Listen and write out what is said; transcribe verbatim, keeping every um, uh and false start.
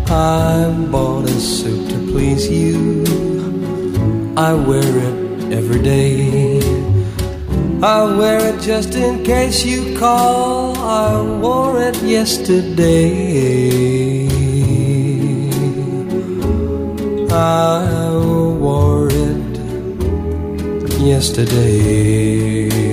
I bought a suit to please you. I wear it every day. I wear it just in case you call. I wore it yesterday. I wore it yesterday.